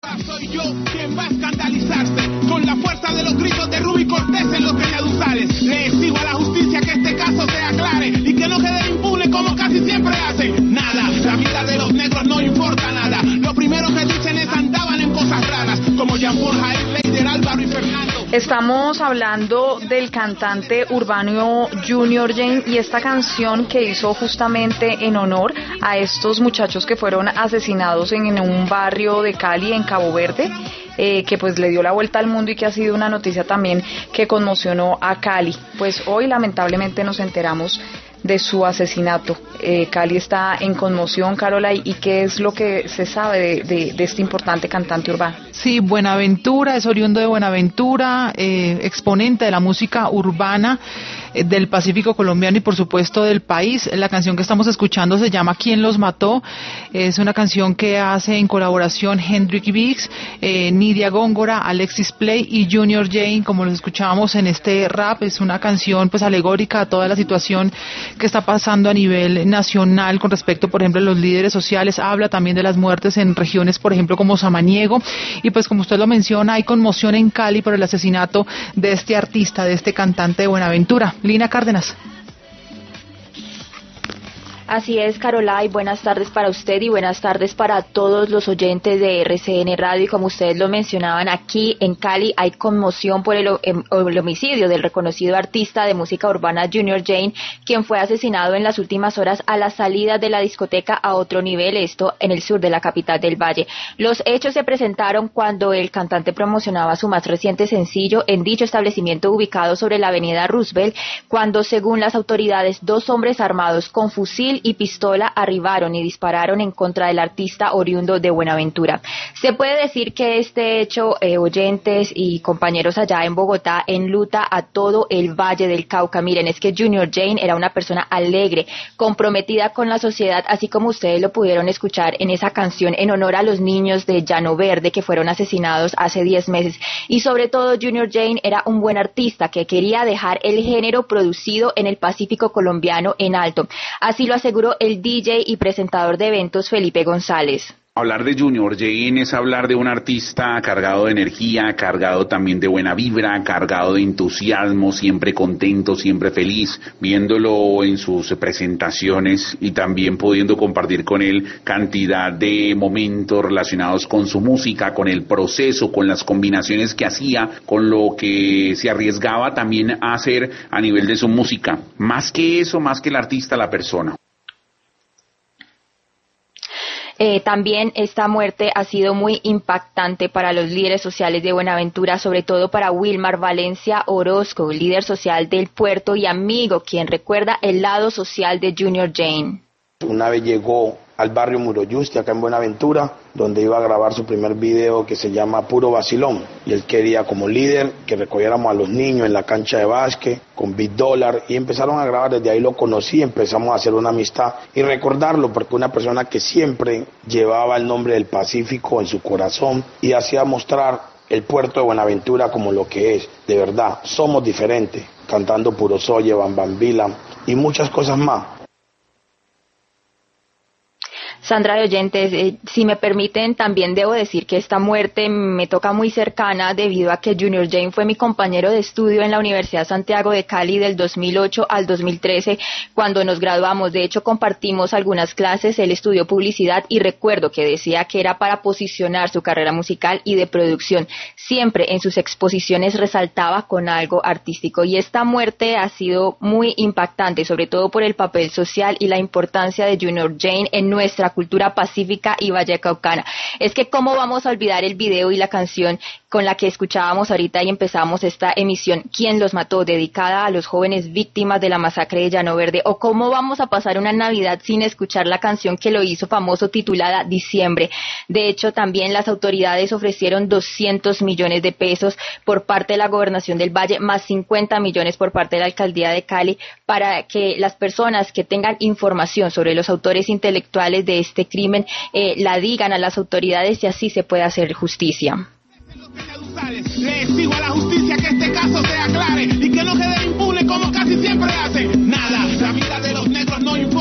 Soy yo quien va a escandalizarse con la fuerza de los gritos de Ruby Cortés en los peñaduzales. Le exijo a la justicia que este caso se aclare y que no quede impune como casi siempre hacen. Nada, la vida de los negros no importa nada. Lo primero que dicen es andaban en cosas raras, como Jean-Paul, Jair, Leider, Álvaro y Fernando. Estamos hablando del cantante urbano Junior Jane y esta canción que hizo justamente en honor a estos muchachos que fueron asesinados en un barrio de Cali, en Cabo Verde, que pues le dio la vuelta al mundo y que ha sido una noticia también que conmocionó a Cali. Pues hoy lamentablemente nos enteramos de su asesinato. Cali está en conmoción, Carola, ¿y qué es lo que se sabe de este importante cantante urbano? Sí, Buenaventura, es oriundo de Buenaventura, exponente de la música urbana del Pacífico colombiano y por supuesto del país. La canción que estamos escuchando se llama ¿Quién los mató? Es una canción que hace en colaboración Hendrik Biggs, Nidia Góngora, Alexis Play y Junior Jane, como los escuchábamos en este rap. Es una canción pues alegórica a toda la situación que está pasando a nivel nacional con respecto, por ejemplo, a los líderes sociales. Habla también de las muertes en regiones, por ejemplo, como Samaniego, y pues como usted lo menciona, hay conmoción en Cali por el asesinato de este artista, de este cantante de Buenaventura. Lina Cárdenas. Así es, Carola, y buenas tardes para usted y buenas tardes para todos los oyentes de RCN Radio. Y como ustedes lo mencionaban, aquí en Cali hay conmoción por el homicidio del reconocido artista de música urbana Junior Jane, quien fue asesinado en las últimas horas a la salida de la discoteca A Otro Nivel, esto en el sur de la capital del Valle. Los hechos se presentaron cuando el cantante promocionaba su más reciente sencillo en dicho establecimiento ubicado sobre la avenida Roosevelt, cuando, según las autoridades, dos hombres armados con fusil y pistola arribaron y dispararon en contra del artista oriundo de Buenaventura. Se puede decir que este hecho, oyentes y compañeros allá en Bogotá, enluta a todo el Valle del Cauca. Miren, es que Junior Jane era una persona alegre, comprometida con la sociedad, así como ustedes lo pudieron escuchar en esa canción en honor a los niños de Llano Verde que fueron asesinados hace 10 meses. Y sobre todo, Junior Jane era un buen artista que quería dejar el género producido en el Pacífico colombiano en alto. Así lo aseguró el DJ y presentador de eventos Felipe González. Hablar de Junior Jane es hablar de un artista cargado de energía, cargado también de buena vibra, cargado de entusiasmo, siempre contento, siempre feliz, viéndolo en sus presentaciones y también pudiendo compartir con él cantidad de momentos relacionados con su música, con el proceso, con las combinaciones que hacía, con lo que se arriesgaba también a hacer a nivel de su música. Más que eso, más que el artista, la persona. También esta muerte ha sido muy impactante para los líderes sociales de Buenaventura, sobre todo para Wilmar Valencia Orozco, líder social del puerto y amigo, quien recuerda el lado social de Junior Jane. Una vez llegó al barrio Muroyusti, acá en Buenaventura, donde iba a grabar su primer video que se llama Puro Vacilón. Y él quería como líder que recogiéramos a los niños en la cancha de básquet con Big Dollar y empezaron a grabar. Desde ahí lo conocí, empezamos a hacer una amistad y recordarlo porque una persona que siempre llevaba el nombre del Pacífico en su corazón y hacía mostrar el puerto de Buenaventura como lo que es. De verdad, somos diferentes, cantando Puro Soye, Bambambila y muchas cosas más. Sandra de oyentes, si me permiten, también debo decir que esta muerte me toca muy cercana debido a que Junior Jane fue mi compañero de estudio en la Universidad Santiago de Cali del 2008 al 2013 cuando nos graduamos. De hecho, compartimos algunas clases, él estudió publicidad y recuerdo que decía que era para posicionar su carrera musical y de producción. Siempre en sus exposiciones resaltaba con algo artístico y esta muerte ha sido muy impactante, sobre todo por el papel social y la importancia de Junior Jane en nuestra cultura pacífica y vallecaucana. Es que cómo vamos a olvidar el video y la canción con la que escuchábamos ahorita y empezamos esta emisión, ¿Quién los mató?, dedicada a los jóvenes víctimas de la masacre de Llano Verde, o cómo vamos a pasar una Navidad sin escuchar la canción que lo hizo famoso titulada Diciembre. De hecho, también las autoridades ofrecieron 200 millones de pesos por parte de la Gobernación del Valle, más 50 millones por parte de la Alcaldía de Cali, para que las personas que tengan información sobre los autores intelectuales de este crimen la digan a las autoridades y así se puede hacer justicia. Le exijo a la justicia que este caso se aclare y que no quede impune como casi siempre hacen.